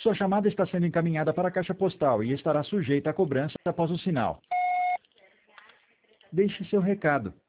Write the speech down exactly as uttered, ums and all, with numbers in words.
Sua chamada está sendo encaminhada para a caixa postal e estará sujeita a cobrança após o sinal. Deixe seu recado.